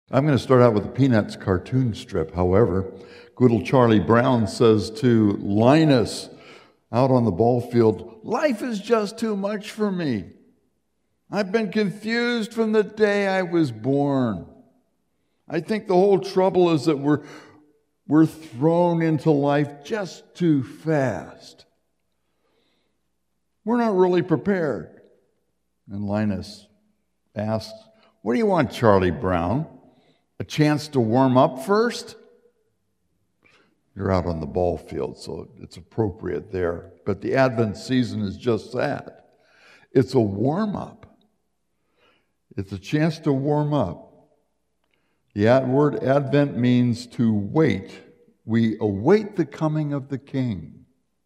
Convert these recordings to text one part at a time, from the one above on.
I'm going to start out with a Peanuts cartoon strip. However, good old Charlie Brown says to Linus out on the ball field, "Life is just too much for me. I've been confused from the day I was born. I think the whole trouble is that we're thrown into life just too fast. We're not really prepared." And Linus asks, "What do you want, Charlie Brown? A chance to warm up first?" You're out on the ball field, so it's appropriate there. But the Advent season is just that. It's a warm-up. It's a chance to warm up. The word Advent means to wait. We await the coming of the King.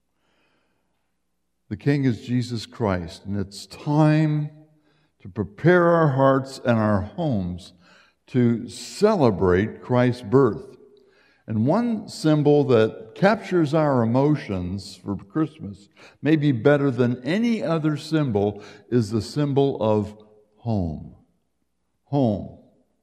The King is Jesus Christ, and it's time to prepare our hearts and our homes to celebrate Christ's birth. And one symbol that captures our emotions for Christmas, maybe better than any other symbol, is the symbol of home. Home.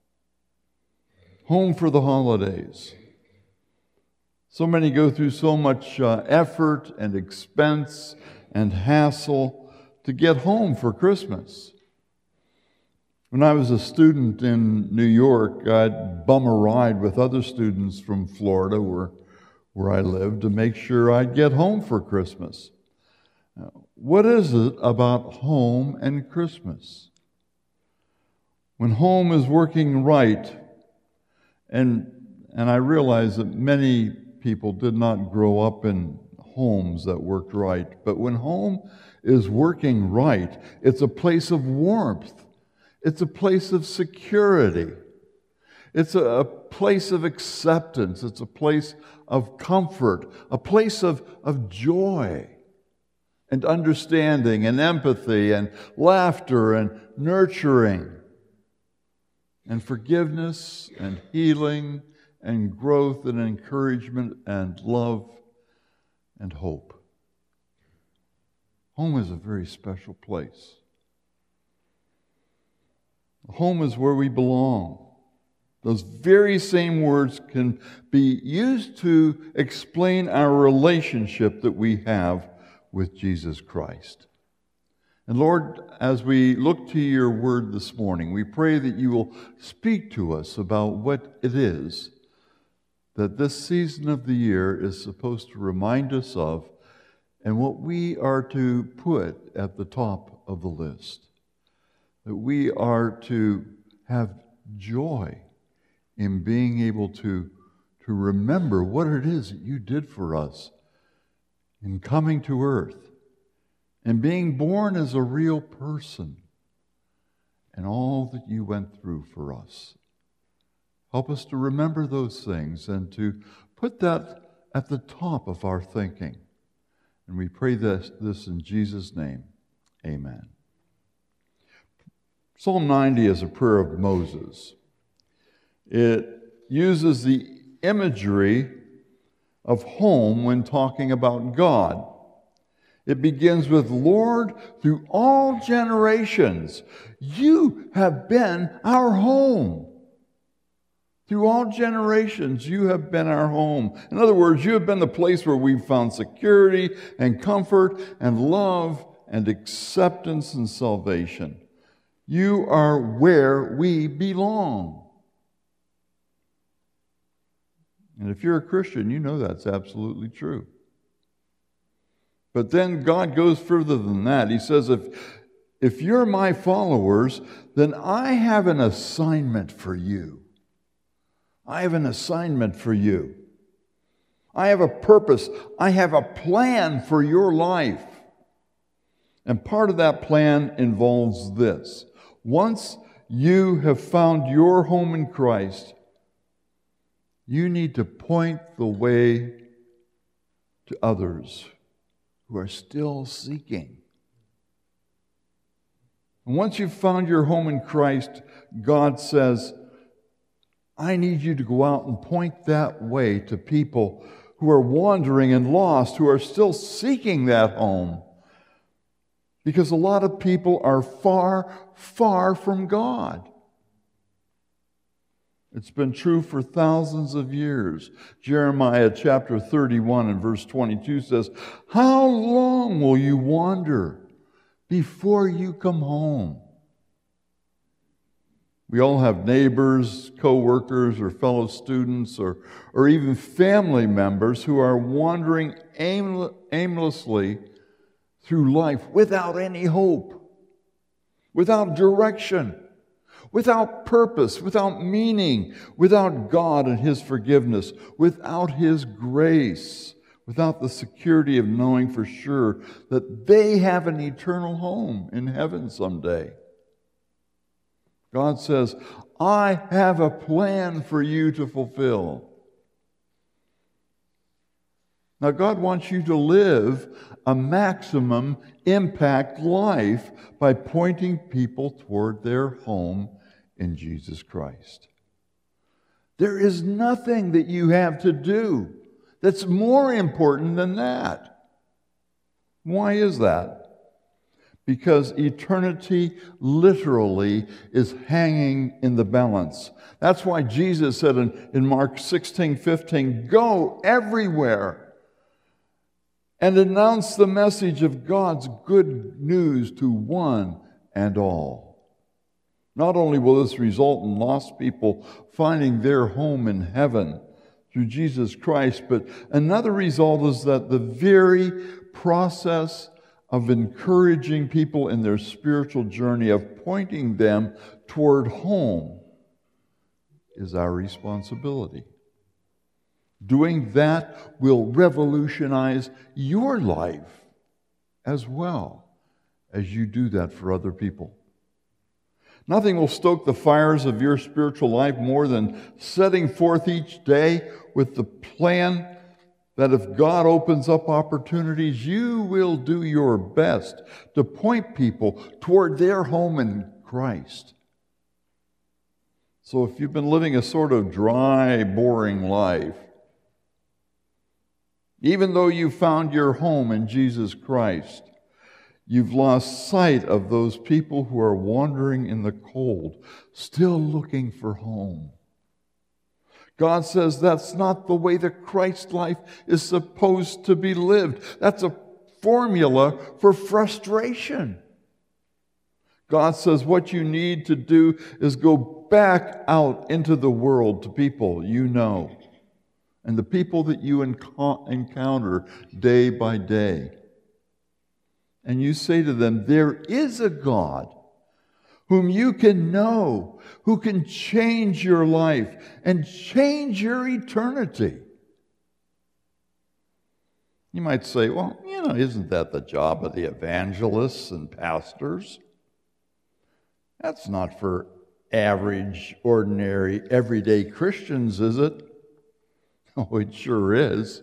Home for the holidays. So many go through so much effort and expense and hassle to get home for Christmas. When I was a student in New York, I'd bum a ride with other students from Florida, where I lived, to make sure I'd get home for Christmas. What is it about home and Christmas? When home is working right, and I realize that many people did not grow up in homes that worked right, but when home is working right, it's a place of warmth. It's a place of security. It's a place of acceptance. It's a place of comfort, a place of joy and understanding and empathy and laughter and nurturing and forgiveness and healing and growth and encouragement and love and hope. Home is a very special place. Home is where we belong. Those very same words can be used to explain our relationship that we have with Jesus Christ. And Lord, as we look to your word this morning, we pray that you will speak to us about what it is that this season of the year is supposed to remind us of, and what we are to put at the top of the list. That we are to have joy in being able to remember what it is that you did for us in coming to earth and being born as a real person and all that you went through for us. Help us to remember those things and to put that at the top of our thinking. And we pray this in Jesus' name. Amen. Psalm 90 is a prayer of Moses. It uses the imagery of home when talking about God. It begins with, "Lord, through all generations, you have been our home." Through all generations, you have been our home. In other words, you have been the place where we've found security and comfort and love and acceptance and salvation. You are where we belong. And if you're a Christian, you know that's absolutely true. But then God goes further than that. He says, if you're my followers, then I have an assignment for you. I have an assignment for you. I have a purpose. I have a plan for your life. And part of that plan involves this. Once you have found your home in Christ, you need to point the way to others who are still seeking. And once you've found your home in Christ, God says, I need you to go out and point that way to people who are wandering and lost, who are still seeking that home. Because a lot of people are far, far from God. It's been true for thousands of years. Jeremiah chapter 31 and verse 22 says, "How long will you wander before you come home?" We all have neighbors, co-workers, or fellow students, or even family members who are wandering aimlessly through life without any hope, without direction, without purpose, without meaning, without God and His forgiveness, without His grace, without the security of knowing for sure that they have an eternal home in heaven someday. God says, "I have a plan for you to fulfill." Now, God wants you to live a maximum impact life by pointing people toward their home in Jesus Christ. There is nothing that you have to do that's more important than that. Why is that? Because eternity literally is hanging in the balance. That's why Jesus said in Mark 16:15, "Go everywhere and announce the message of God's good news to one and all." Not only will this result in lost people finding their home in heaven through Jesus Christ, but another result is that the very process of encouraging people in their spiritual journey, of pointing them toward home, is our responsibility. Doing that will revolutionize your life as well as you do that for other people. Nothing will stoke the fires of your spiritual life more than setting forth each day with the plan that if God opens up opportunities, you will do your best to point people toward their home in Christ. So if you've been living a sort of dry, boring life, even though you found your home in Jesus Christ, you've lost sight of those people who are wandering in the cold, still looking for home. God says that's not the way the Christ life is supposed to be lived. That's a formula for frustration. God says what you need to do is go back out into the world to people you know and the people that you encounter day by day. And you say to them, there is a God whom you can know, who can change your life and change your eternity. You might say, well, isn't that the job of the evangelists and pastors? That's not for average, ordinary, everyday Christians, is it? Oh, it sure is.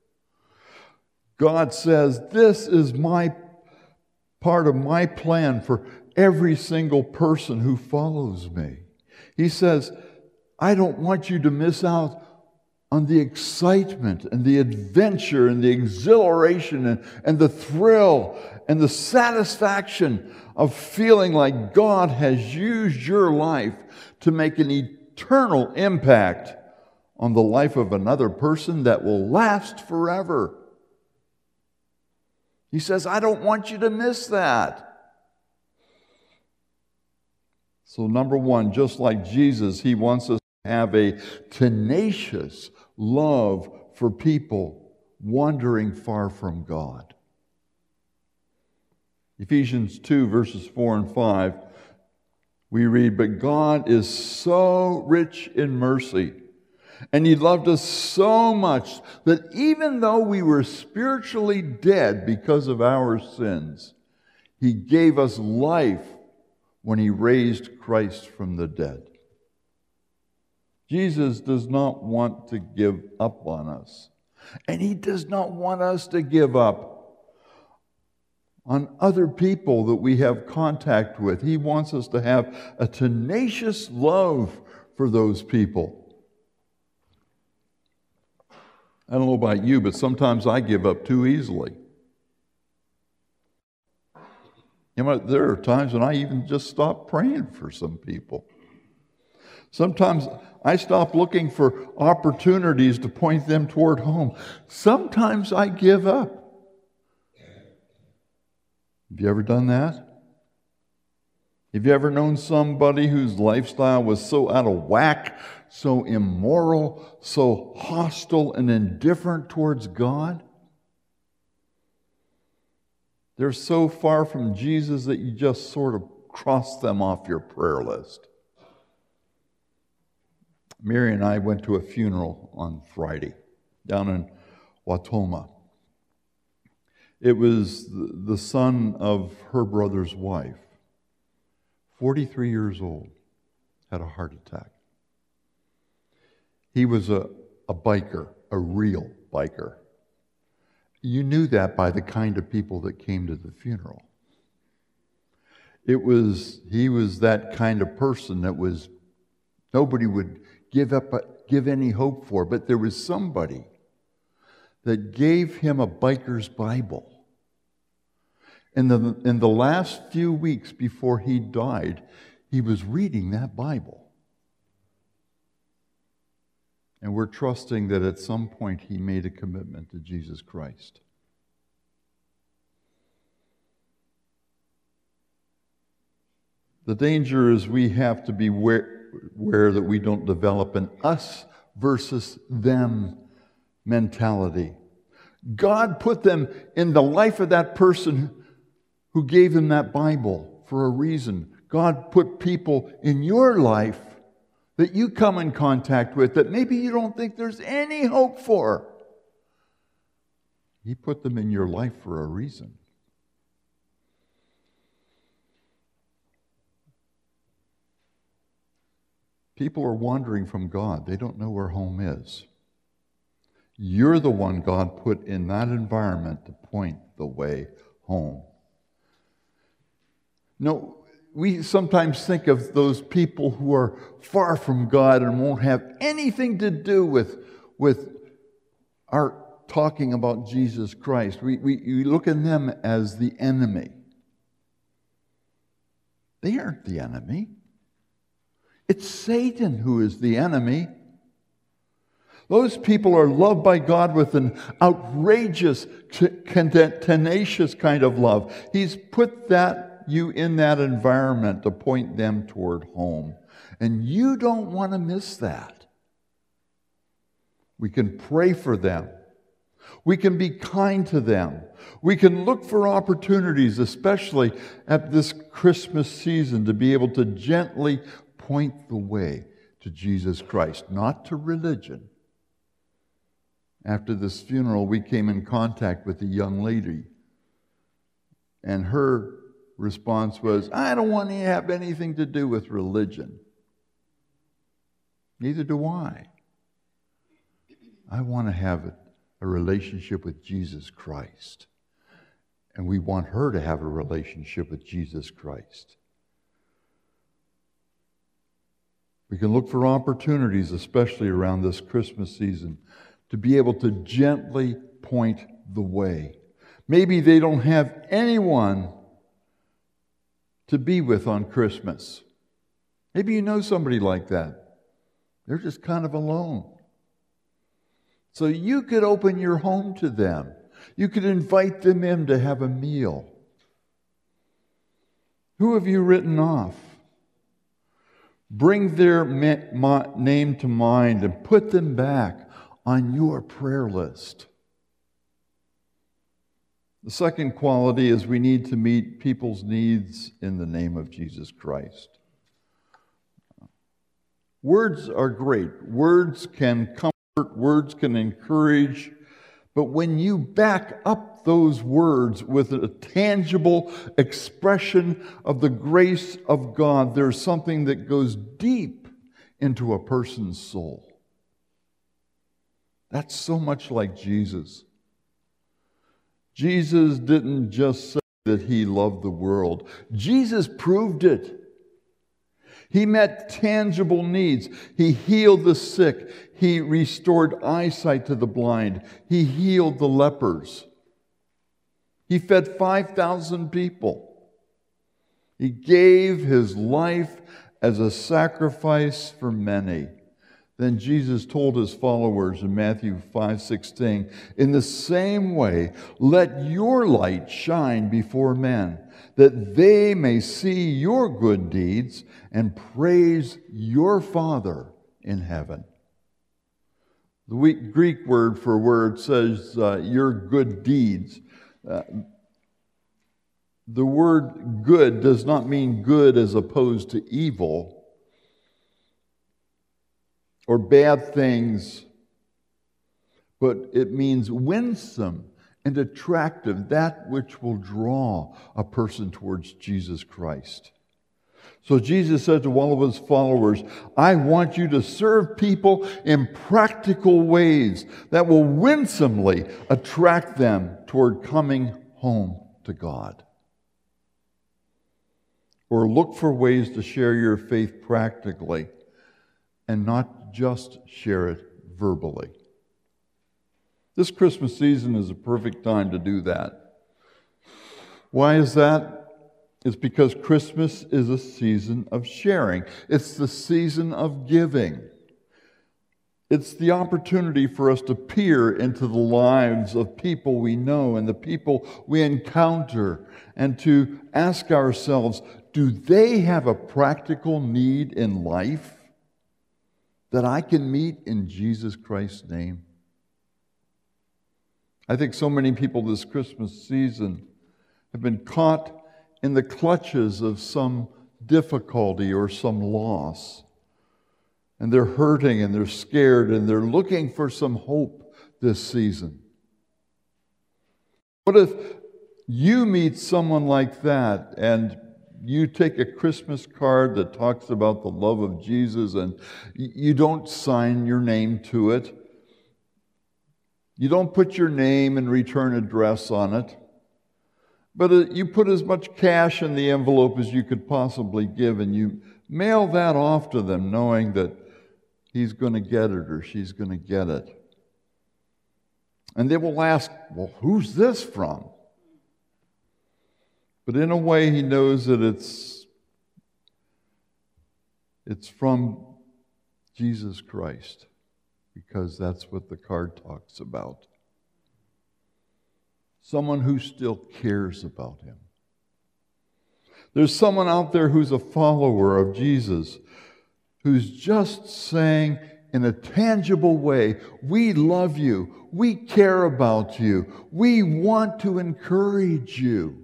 God says, this is my part of my plan for every single person who follows me. He says, I don't want you to miss out on the excitement and the adventure and the exhilaration and the thrill and the satisfaction of feeling like God has used your life to make an eternal impact on the life of another person that will last forever. He says, I don't want you to miss that. So number one, just like Jesus, he wants us to have a tenacious love for people wandering far from God. Ephesians 2, verses 4 and 5, we read, but God is so rich in mercy, and he loved us so much that even though we were spiritually dead because of our sins, he gave us life when he raised Christ from the dead. Jesus does not want to give up on us. And he does not want us to give up on other people that we have contact with. He wants us to have a tenacious love for those people. I don't know about you, but sometimes I give up too easily. There are times when I even just stop praying for some people. Sometimes I stop looking for opportunities to point them toward home. Sometimes I give up. Have you ever done that? Have you ever known somebody whose lifestyle was so out of whack, so immoral, so hostile and indifferent towards God? They're so far from Jesus that you just sort of cross them off your prayer list. Mary and I went to a funeral on Friday down in Wautoma. It was the son of her brother's wife, 43 years old, had a heart attack. He was a biker, a real biker. You knew that by the kind of people that came to the funeral. He was that kind of person that nobody would give any hope for, but there was somebody that gave him a biker's Bible. In the last few weeks before he died, he was reading that Bible. And we're trusting that at some point he made a commitment to Jesus Christ. The danger is we have to be aware that we don't develop an us versus them mentality. God put them in the life of that person who gave them that Bible for a reason. God put people in your life that you come in contact with that maybe you don't think there's any hope for. He put them in your life for a reason. People are wandering from God. They don't know where home is. You're the one God put in that environment to point the way home. No, we sometimes think of those people who are far from God and won't have anything to do with our talking about Jesus Christ. We look at them as the enemy. They aren't the enemy. It's Satan who is the enemy. Those people are loved by God with an outrageous, tenacious kind of love. He's put you in that environment to point them toward home. And you don't want to miss that. We can pray for them. We can be kind to them. We can look for opportunities, especially at this Christmas season, to be able to gently point the way to Jesus Christ, not to religion. After this funeral, we came in contact with a young lady, and her response was, I don't want to have anything to do with religion. Neither do I. I want to have a relationship with Jesus Christ. And we want her to have a relationship with Jesus Christ. We can look for opportunities, especially around this Christmas season, to be able to gently point the way. Maybe they don't have anyone to be with on Christmas. Maybe you know somebody like that. They're just kind of alone. So you could open your home to them. You could invite them in to have a meal. Who have you written off? Bring their name to mind and put them back on your prayer list. The second quality is we need to meet people's needs in the name of Jesus Christ. Words are great. Words can comfort, words can encourage, but when you back up those words with a tangible expression of the grace of God, there's something that goes deep into a person's soul. That's so much like Jesus. Jesus didn't just say that he loved the world. Jesus proved it. He met tangible needs. He healed the sick. He restored eyesight to the blind. He healed the lepers. He fed 5,000 people. He gave his life as a sacrifice for many. Then Jesus told his followers in Matthew 5:16, "In the same way, let your light shine before men, that they may see your good deeds and praise your Father in heaven." The Greek word for word says your good deeds. The word good does not mean good as opposed to evil or bad things, but it means winsome and attractive, that which will draw a person towards Jesus Christ. So Jesus said to all of his followers, "I want you to serve people in practical ways that will winsomely attract them toward coming home to God." Or look for ways to share your faith practically and not just share it verbally. This Christmas season is a perfect time to do that. Why is that? It's because Christmas is a season of sharing. It's the season of giving. It's the opportunity for us to peer into the lives of people we know and the people we encounter and to ask ourselves, do they have a practical need in life that I can meet in Jesus Christ's name? I think so many people this Christmas season have been caught in the clutches of some difficulty or some loss. And they're hurting and they're scared and they're looking for some hope this season. What if you meet someone like that and you take a Christmas card that talks about the love of Jesus and you don't sign your name to it? You don't put your name and return address on it, but you put as much cash in the envelope as you could possibly give, and you mail that off to them knowing that he's going to get it or she's going to get it. And they will ask, well, who's this from? But in a way, he knows that it's from Jesus Christ, because that's what the card talks about. Someone who still cares about him. There's someone out there who's a follower of Jesus, who's just saying in a tangible way, we love you, we care about you, we want to encourage you.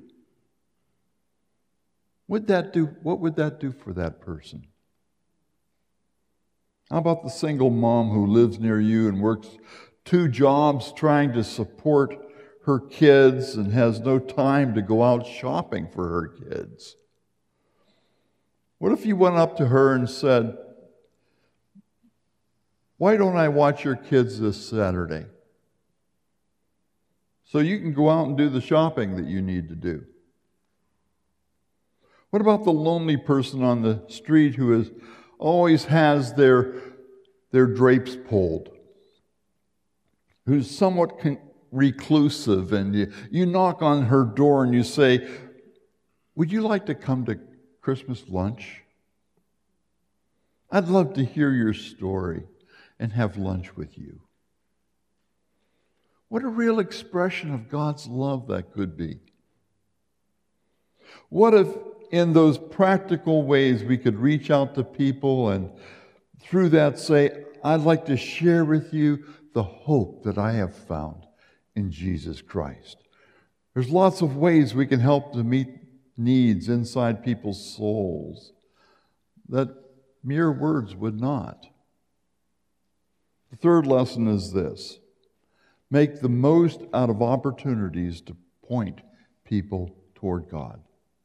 What would that do for that person? How about the single mom who lives near you and works 2 jobs trying to support her kids and has no time to go out shopping for her kids? What if you went up to her and said, why don't I watch your kids this Saturday? So you can go out and do the shopping that you need to do. What about the lonely person on the street who always has their drapes pulled, who's somewhat reclusive, and you knock on her door and you say, would you like to come to Christmas lunch? I'd love to hear your story and have lunch with you. What a real expression of God's love that could be. What if in those practical ways we could reach out to people and through that say, I'd like to share with you the hope that I have found in Jesus Christ. There's lots of ways we can help to meet needs inside people's souls that mere words would not. The third lesson is this: make the most out of opportunities to point people toward God.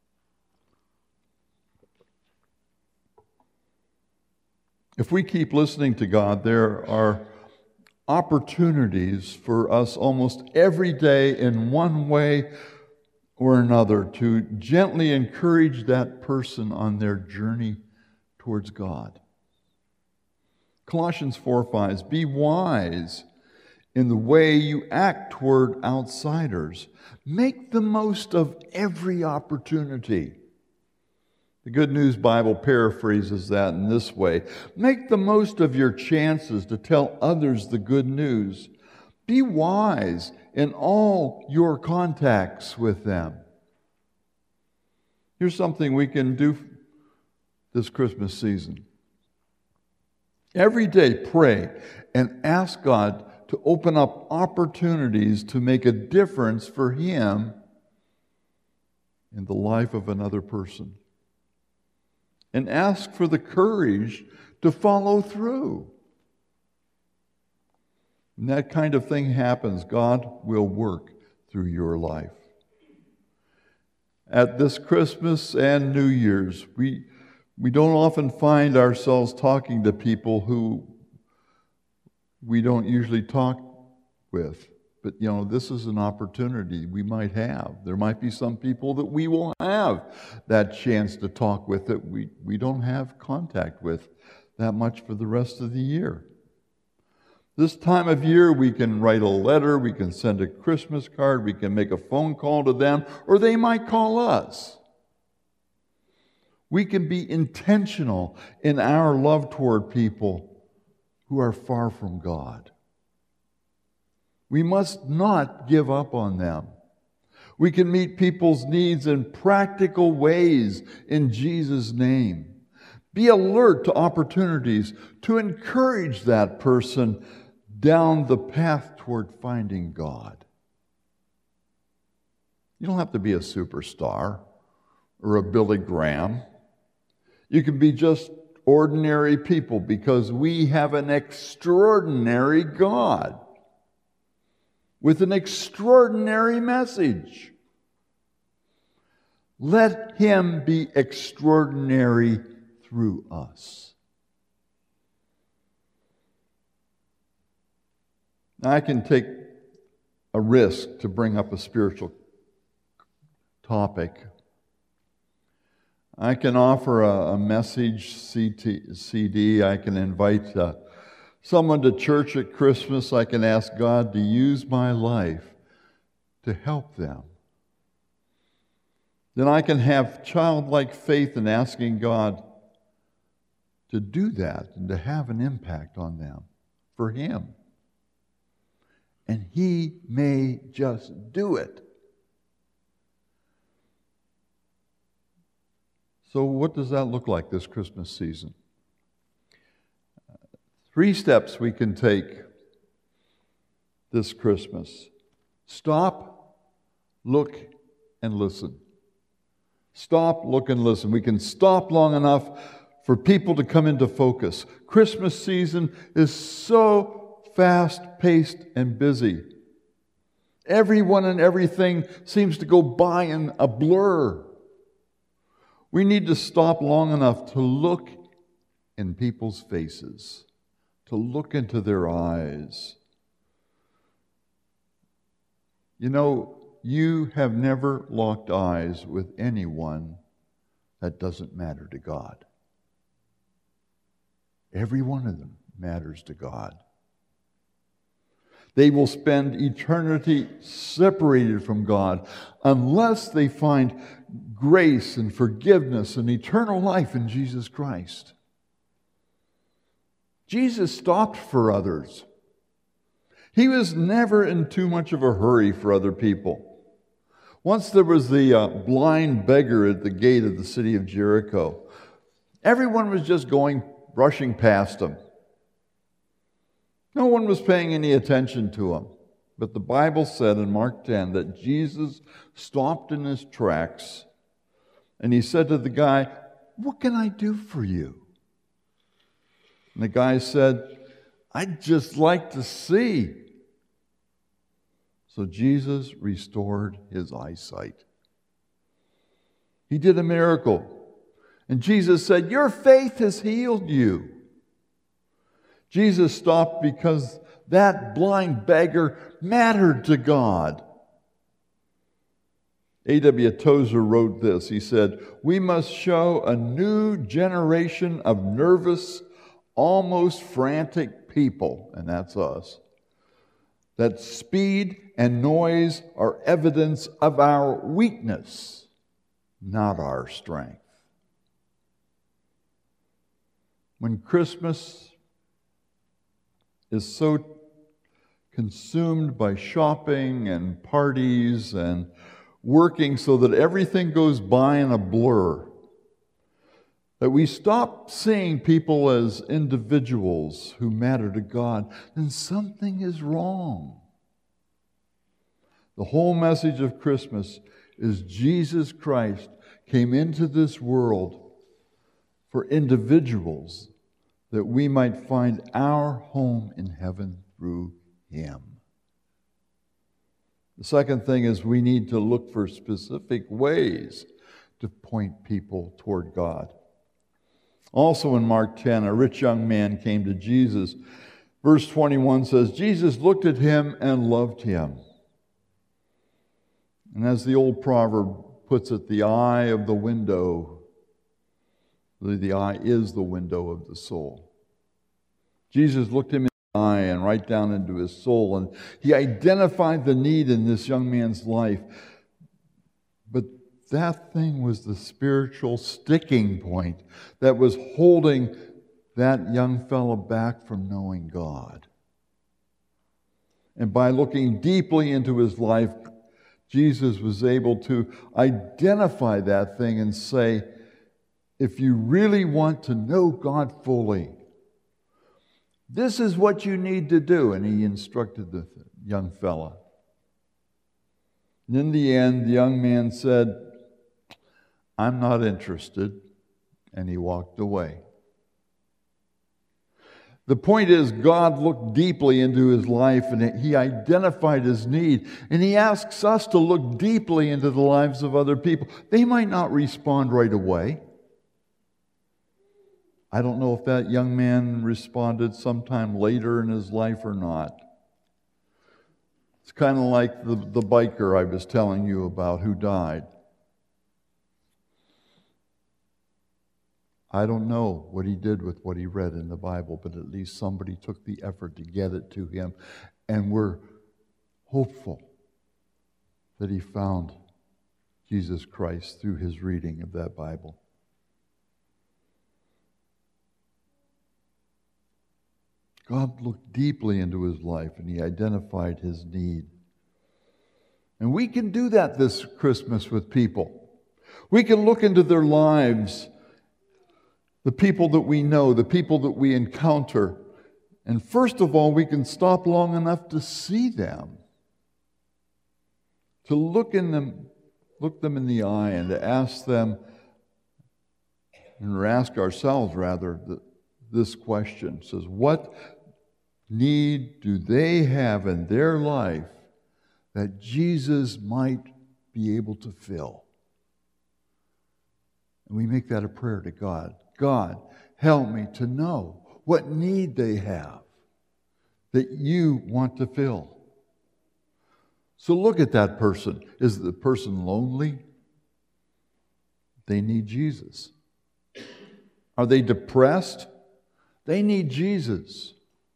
If we keep listening to God, there are opportunities for us almost every day in one way or another to gently encourage that person on their journey towards God. Colossians 4:5, be wise in the way you act toward outsiders. Make the most of every opportunity, The Good News Bible paraphrases that in this way: make the most of your chances to tell others the good news. Be wise in all your contacts with them. Here's something we can do this Christmas season. Every day, pray and ask God to open up opportunities to make a difference for Him in the life of another person. And ask for the courage to follow through. When that kind of thing happens, God will work through your life. At this Christmas and New Year's, we don't often find ourselves talking to people who we don't usually talk with. But, this is an opportunity we might have. There might be some people that we will have that chance to talk with that we don't have contact with that much for the rest of the year. This time of year, we can write a letter, we can send a Christmas card, we can make a phone call to them, or they might call us. We can be intentional in our love toward people who are far from God. We must not give up on them. We can meet people's needs in practical ways in Jesus' name. Be alert to opportunities to encourage that person down the path toward finding God. You don't have to be a superstar or a Billy Graham. You can be just ordinary people because we have an extraordinary God with an extraordinary message. Let Him be extraordinary through us. Now, I can take a risk to bring up a spiritual topic. I can offer a message CD. I can invite someone to church at Christmas. I can ask God to use my life to help them. Then I can have childlike faith in asking God to do that and to have an impact on them for Him. And He may just do it. So what does that look like this Christmas season? 3 steps we can take this Christmas. Stop, look, and listen. Stop, look, and listen. We can stop long enough for people to come into focus. Christmas season is so fast-paced and busy. Everyone and everything seems to go by in a blur. We need to stop long enough to look in people's faces, to look into their eyes. You have never locked eyes with anyone that doesn't matter to God. Every one of them matters to God. They will spend eternity separated from God unless they find grace and forgiveness and eternal life in Jesus Christ. Jesus stopped for others. He was never in too much of a hurry for other people. Once there was the blind beggar at the gate of the city of Jericho. Everyone was just brushing past him. No one was paying any attention to him. But the Bible said in Mark 10 that Jesus stopped in his tracks and He said to the guy, "What can I do for you?" And the guy said, "I'd just like to see." So Jesus restored his eyesight. He did a miracle. And Jesus said, "Your faith has healed you." Jesus stopped because that blind beggar mattered to God. A.W. Tozer wrote this. He said, "We must show a new generation of nervous, almost frantic people," and that's us, "that speed and noise are evidence of our weakness, not our strength." When Christmas is so consumed by shopping and parties and working so that everything goes by in a blur, that we stop seeing people as individuals who matter to God, then something is wrong. The whole message of Christmas is Jesus Christ came into this world for individuals, that we might find our home in heaven through Him. The second thing is we need to look for specific ways to point people toward God. Also in Mark 10, a rich young man came to Jesus. Verse 21 says, Jesus looked at him and loved him. And as the old proverb puts it, the eye of the window, the eye is the window of the soul. Jesus looked him in the eye and right down into his soul, and He identified the need in this young man's life. But that thing was the spiritual sticking point that was holding that young fellow back from knowing God. And by looking deeply into his life, Jesus was able to identify that thing and say, if you really want to know God fully, this is what you need to do. And He instructed the young fella. And in the end, the young man said, I'm not interested. And he walked away. The point is, God looked deeply into his life and He identified his need. And He asks us to look deeply into the lives of other people. They might not respond right away. I don't know if that young man responded sometime later in his life or not. It's kind of like the biker I was telling you about who died. I don't know what he did with what he read in the Bible, but at least somebody took the effort to get it to him, and we're hopeful that he found Jesus Christ through his reading of that Bible. God looked deeply into his life and He identified his need. And we can do that this Christmas with people. We can look into their lives, the people that we know, the people that we encounter. And first of all, we can stop long enough to see them, to look them in the eye and to ask them, or ask ourselves rather, this question. It says, what need do they have in their life that Jesus might be able to fill? And we make that a prayer to God. God, help me to know what need they have that You want to fill. So look at that person. Is the person lonely? They need Jesus. Are they depressed? They need Jesus.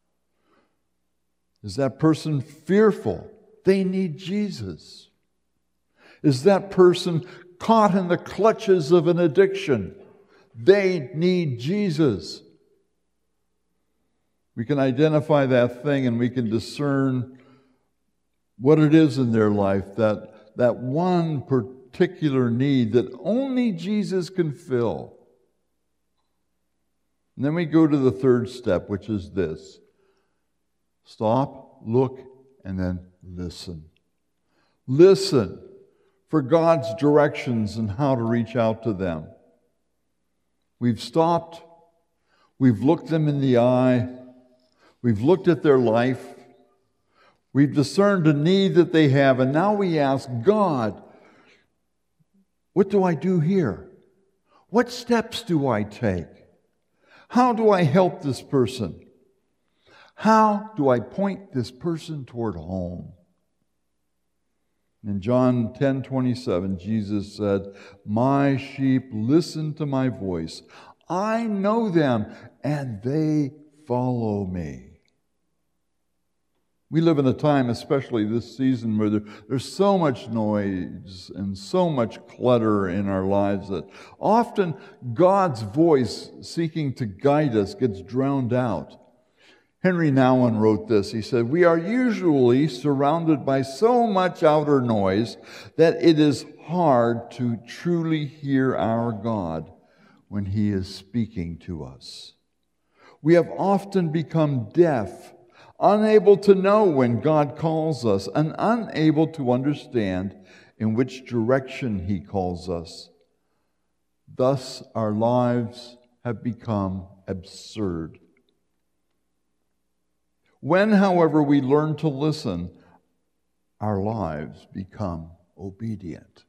Is that person fearful? They need Jesus. Is that person caught in the clutches of an addiction? They need Jesus. We can identify that thing and we can discern what it is in their life, that one particular need that only Jesus can fill. And then we go to the third step, which is this. Stop, look, and then listen. Listen for God's directions and how to reach out to them. We've stopped. We've looked them in the eye. We've looked at their life. We've discerned a need that they have. And now we ask God, what do I do here? What steps do I take? How do I help this person? How do I point this person toward home? In John 10:27, Jesus said, my sheep listen to my voice. I know them, and they follow me. We live in a time, especially this season, where there's so much noise and so much clutter in our lives that often God's voice seeking to guide us gets drowned out. Henry Nouwen wrote this. He said, "We are usually surrounded by so much outer noise that it is hard to truly hear our God when He is speaking to us. We have often become deaf, unable to know when God calls us, and unable to understand in which direction He calls us. Thus, our lives have become absurd. When, however, we learn to listen, our lives become obedient."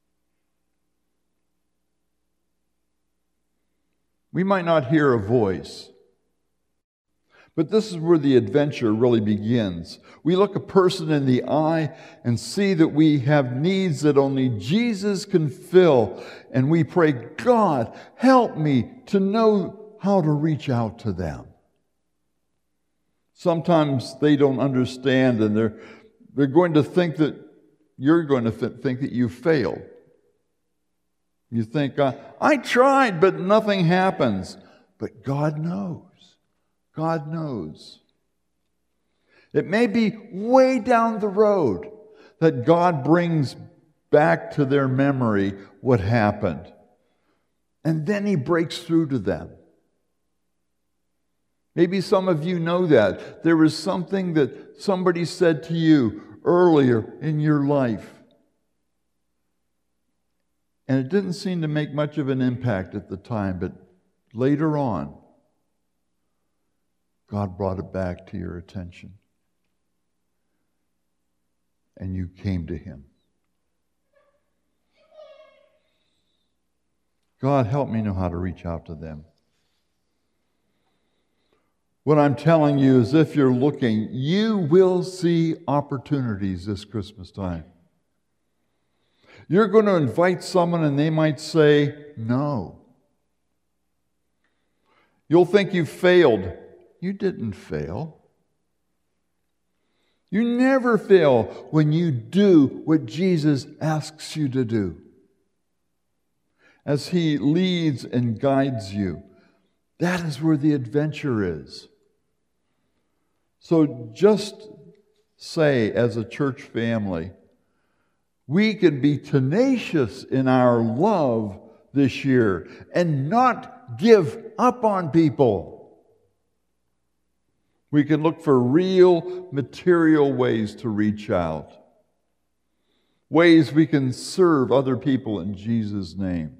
We might not hear a voice, but this is where the adventure really begins. We look a person in the eye and see that we have needs that only Jesus can fill, and we pray, "God, help me to know how to reach out to them." Sometimes they don't understand, and they're going to think that you're going to think that you failed. You think, I tried, but nothing happens. But God knows. God knows. It may be way down the road that God brings back to their memory what happened. And then He breaks through to them. Maybe some of you know that. There was something that somebody said to you earlier in your life. And it didn't seem to make much of an impact at the time, but later on, God brought it back to your attention. And you came to Him. God, help me know how to reach out to them. What I'm telling you is, if you're looking, you will see opportunities this Christmas time. You're going to invite someone and they might say no. You'll think you failed. You didn't fail. You never fail when you do what Jesus asks you to do. As He leads and guides you, that is where the adventure is. So just say, as a church family, we can be tenacious in our love this year and not give up on people. We can look for real material ways to reach out, ways we can serve other people in Jesus' name.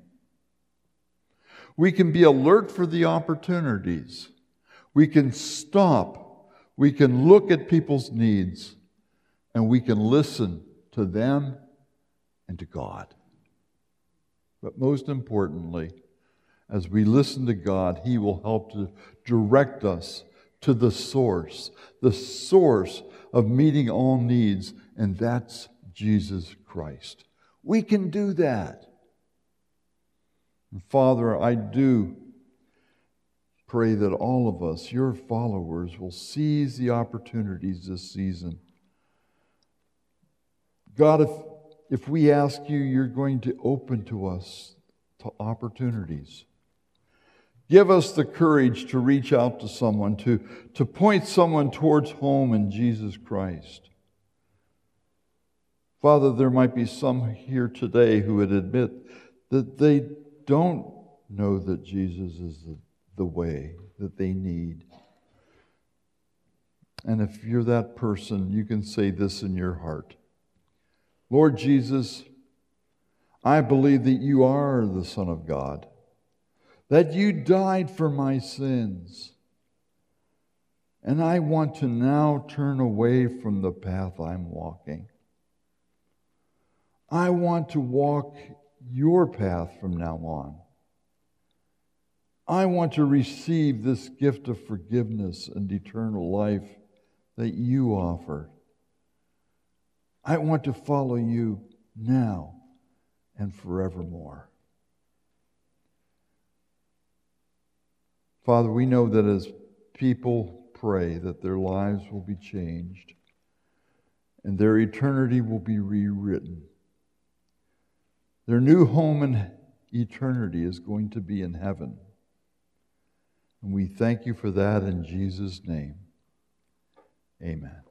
We can be alert for the opportunities. We can stop. We can look at people's needs, and we can listen to them and to God. But most importantly, as we listen to God, He will help to direct us to the source of meeting all needs, and that's Jesus Christ. We can do that. And Father, I do pray that all of us, your followers, will seize the opportunities this season. God, if we ask you, you're going to open to us to opportunities. Give us the courage to reach out to someone, to point someone towards home in Jesus Christ. Father, there might be some here today who would admit that they don't know that Jesus is the way that they need. And if you're that person, you can say this in your heart: Lord Jesus, I believe that you are the Son of God, that you died for my sins, and I want to now turn away from the path I'm walking. I want to walk your path from now on. I want to receive this gift of forgiveness and eternal life that you offer. I want to follow you now and forevermore. Father, we know that as people pray that their lives will be changed. and their eternity will be rewritten. Their new home in eternity is going to be in heaven. And we thank you for that in Jesus' name. Amen.